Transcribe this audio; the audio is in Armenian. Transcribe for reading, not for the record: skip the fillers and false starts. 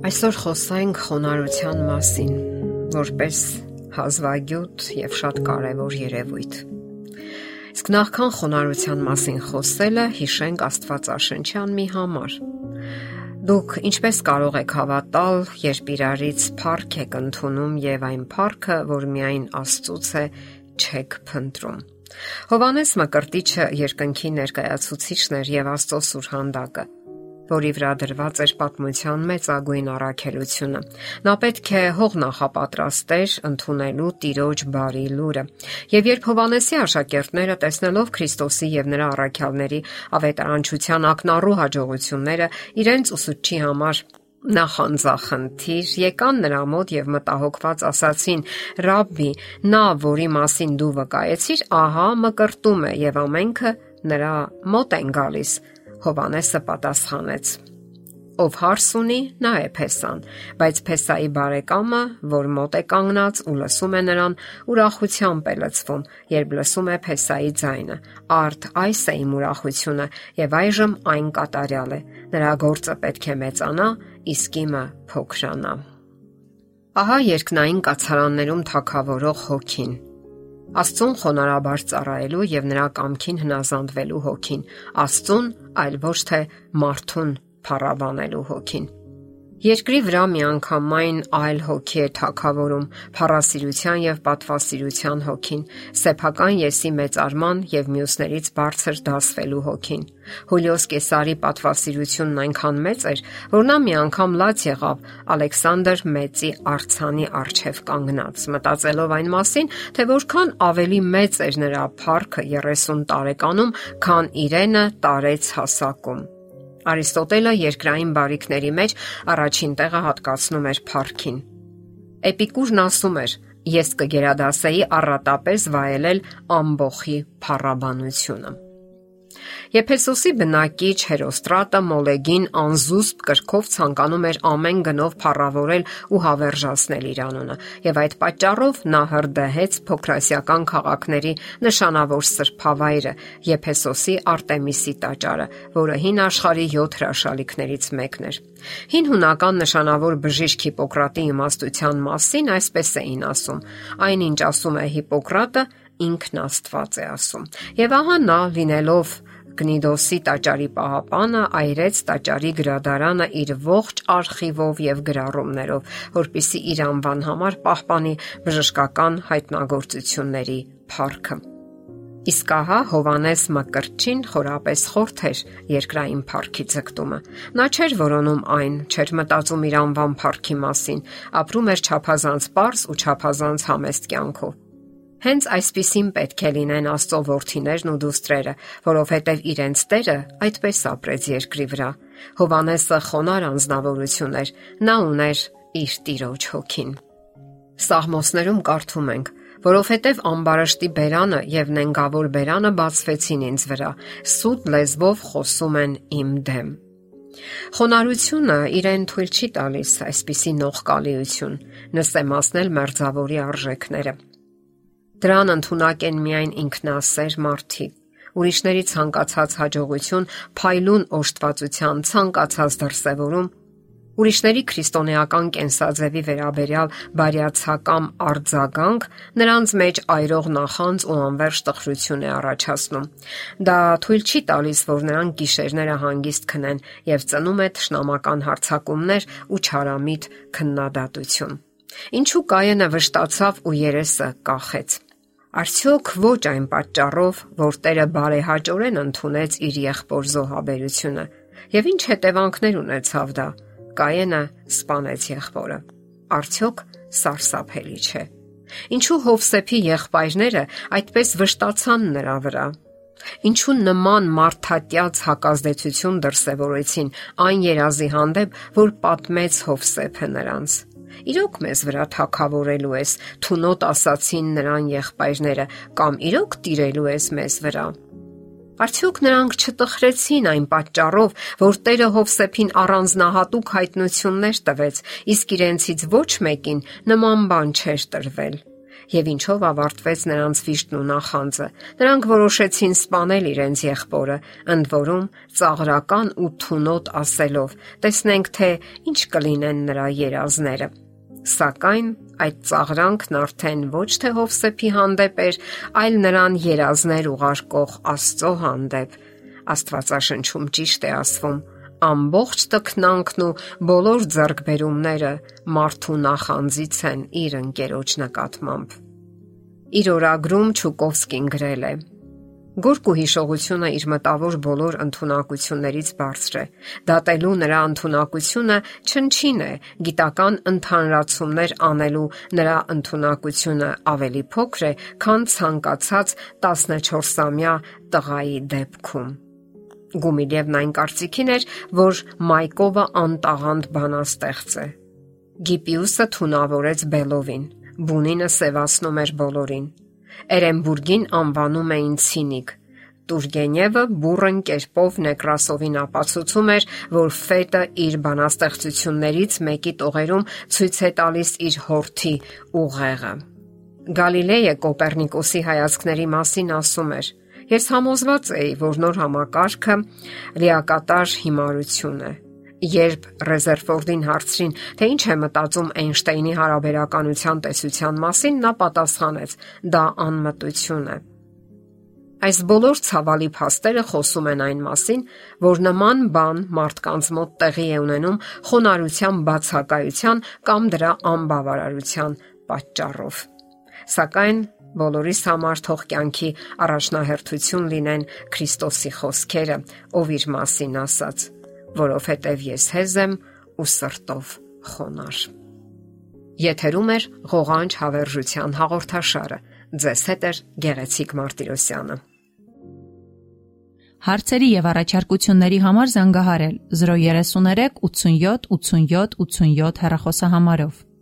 Այսօր խոսենք խոնարհության մասին, որպես հազվագյուտ եւ շատ կարեւոր երևույթ։ Իսկ նախքան խոնարհության մասին խոսելը, հիշենք Աստվածաշնչյան մի համար։ Դուք ինչպես կարող եք հավատալ, երբ իրարից փառք եք ընդունում եւ այն փառքը, որ միայն Աստծուց է, չեք փնտրում։ Հովհաննես Մկրտիչը երկնքի ներկայացուցիչն էր եւ Աստծո սուրհանդակը, որի վրա դրված էր պատմության մեծագույն առաքելությունը։ Նա պետք է հող նախապատրաստեր ընդունելու Տիրոջ բարի լուրը։ Եվ երբ Հովհաննեսի աշակերտները, տեսնելով Քրիստոսի եւ նրա առաքյալների ավետարանչության ակնառու հաջողությունները, իրենց ուսուցչի համար նախանձախնդիր եկան նրա մոտ եւ մտահոգված ասացին. «Ռաբբի, նա, որի մասին դու վկայեցիր, ահա մկրտում է եւ ամենքը նրա մոտ են գալիս»։ Հովհաննեսը պատասխանեց. «Ով հարս ունի, նա է Փեսան, բայց Փեսայի բարեկամը, որ մոտ է կանգնած ու լսում է նրան, ուրախությամբ է լցվում, երբ լսում է Փեսայի ձայնը։ Արդ այս է իմ ուրախությունը, եւ այժմ այն կատարյալ է։ Նրա գործը պետք է մեծանա, իսկ իմը փոքրանա»։ Ահա երկնային կացարաններում թագավորող հոգին, Աստծուն խոնարհաբար ծառայելու եւ նրա կամքին հնազանդվելու հոգին, Աստծուն, այլ ոչ թե մարդուն փառաբանելու հոգին։ Երկրի վրա միանգամայն այլ հոգի է թագավորում՝ փառասիրության եւ պատվասիրության հոգին, սեփական եսի մեծարման եւ մյուսներից բարձր դասվելու հոգին։ Հուլիոս Կեսարի պատվասիրությունն այնքան մեծ էր, որ նա մի անգամ լաց եղավ Ալեքսանդր Մեծի արձանի առջև կանգնած, մտածելով այն մասին, թե որքան ավելի մեծ էր նրա փառքը 30 տարեկանում, քան իրենը տարեց հասակում։ Արիստոտելը երկրային բարիքների մեջ առաջին տեղը հատկացնում էր փառքին։ Էպիկուրն ասում էր. «Ես կգերադասեի առատապես վայելել ամբոխի փառաբանությունը»։ Եփեսոսի բնակիչ Հերոստրատը Մոլեգին անզուսպ կրքով ցանկանում էր ամեն գնով փառավորել ու հավերժացնել իր անունը, եւ այդ պատճառով նա հրդեհեց փոքրասիական քաղաքների նշանավոր սրբավայրը Եփեսոսի Արտեմիսի տաճարը, որը հին աշխարհի 7 հրաշալիքներից մեկն էր։ Հին հունական նշանավոր բժիշկ Հիպոկրատի իմաստության մասին այսպես էին ասում. «Այնինչ ասում է Հիպոկրատը, ինքն Աստված է ասում»։ Եվ ահա նա, լինելով Կնիդոսի տաճարի պահապանը, այրեց տաճարի գրադարանը իր ողջ արխիվով եւ գրառումներով, որպիսի իր անվան համար պահպանի բժշկական հայտնագործությունների փառքը։ Իսկ ահա Հովհաննես Մկրտչին խորապես խորթ էր երկրային փառքի ձգտումը։ Նա չէր որոնում այն, չէր մտածում իր անվան փառքի մասին, ապրում էր չափազանց պարզ ու չափազանց համեստ կյանքով։ Հենց այսպիսին պետք է լինեն Աստծո որդիներն ու դուստրերը, որովհետև իրենց Տերը այդպես ապրեց երկրի վրա։ Հովհաննեսը խոնարհ անձնավորություն էր, նա ուներ իր Տիրոջ հոգին։ Սաղմոսներում կարդում ենք. «Որովհետև ամբարշտի բերանը եւ նենգավոր բերանը բացվեցին ինձ վրա, սուտ լեզվով խոսում են իմ դեմ»։ Խոնարհությունը իրեն թույլ չի տալիս այսպիսի նողկալիություն, նսեմացնել մերձավորի արժեքները։ Դրան ընդունակ են միայն ինքնասեր մարդիկ, ուրիշների ցանկացած հաջողություն, փայլուն օժտվածության ցանկացած դրսևորում, ուրիշների քրիստոնեական կենսաձևի վերաբերյալ բարյացակամ արձագանք նրանց մեջ այրող նախանձ ու անվերջ տխրություն է առաջացնում։ Դա թույլ չի տալիս, որ նրանք գիշերները հանգիստ քնեն եւ ծնում է թշնամական հարձակումներ ու չարամիտ քննադատություն։ Ինչու Կայենը վշտացավ ու երեսը կախեց։ Արդյոք ոչ այն պատճառով, որ Տերը բարեհաճորեն ընդունեց իր եղբոր զոհաբերությունը, եւ ինչ հետևանքներ ունեցավ դա։ Կայենը սպանեց եղբորը։ Արդյոք սարսափելի չէ։ Ինչու Հովսեփի եղբայրները այդպես վշտացան նրա վրա։ Ինչու նման մարդատյաց հակազդեցություն դրսևորեցին այն երազի հանդեպ, որ պատմեց Հովսեփը նրանց։ Իրոք մեզ վրա թագավորելու ես, թունոտ ասացին նրան եղբայրները, կամ իրոք տիրելու ես մեզ վրա։ Արդյոք նրանք չտխրեցին այն պատճառով, որ Տերը Հովսեփին առանձնահատուկ հայտնություններ տվեց, իսկ իրենցից ոչ մեկին նման բան չէր տրվել։ Եվ ինչով ավարտվեց նրանց վիշտն ու նախանձը։ Նրանք որոշեցին սպանել իրենց եղբորը, ընդ որում ծաղրական ու թունոտ ասելով. տեսնենք, թե ինչ կլինեն նրա երազները։ Սակայն այդ ծաղրանքն արդեն ոչ թե Հովսեփի հանդեպ էր, այլ նրան երազներ ուղարկող Աստծո հանդեպ։ Աստվածաշնչում ճիշտ է ասվում. ամբողջ տքնանքն ու բոլոր ձեռքբերումները մարդու նախանձից են իր ընկերոջ նկատմամբ։ Իր օրագրում Չուկովսկին գրել է. Գորկու հիշողությունը իր մտավոր բոլոր ընդունակություններից բարձր է։ Դատելու նրա ընդունակությունը չնչին է, գիտական ընդհանրացումներ անելու նրա ընդունակությունը ավելի փոքր է, քան ցանկացած 14-ամյա տղայի դեպքում։ Գումիլևն այն կարծիքին էր, որ Մայկովը անտաղանդ բանաստեղծ է։ Գիպիուսը թունավորեց Բելովին, Բունինը սևացնում էր բոլորին։ Էրենբուրգին անվանում էին ցինիկ։ Տուրգենևը բուռն կերպով Նեկրասովին ապացուցում էր, որ Ֆետը իր բանաստեղծություններից մեկի տողերում ցույց է տալիս իր հորթի ուղեղը։ Գալիլեյը Կոպեռնիկոսի հայացքների մասին ասում էր. Ես համոզված էի, որ նոր համակարգը լիակատար հիմարություն է։ Երբ Ռեզերֆորդին հարցրին, թե ինչ է մտածում Էյնշտեյնի հարաբերականության տեսության մասին, նա պատասխանեց. դա անմտություն է։ Այս բոլոր ցավալի փաստերը խոսում են այն մասին, որ նման բան մարդկանց մոտ տեղի է ունենում խոնարհության բացակայության կամ դրա անբավարարության պատճառով։ Սակայն բոլորիս համար թող կյանքի առաջնահերթություն լինեն Քրիստոսի խոսքերը, ով իր մասին ասաց. որովհետև ես հեզ եմ ու սրտով խոնարհ։ Եթերում է ղողանջ հավերժության հաղորդաշարը։ Ձեզ հետ է Գեղեցիկ Մարտիրոսյանը։ Հարցերի եւ առաջարկությունների համար զանգահարել 033 87 87 87 հեռախոսահամարով։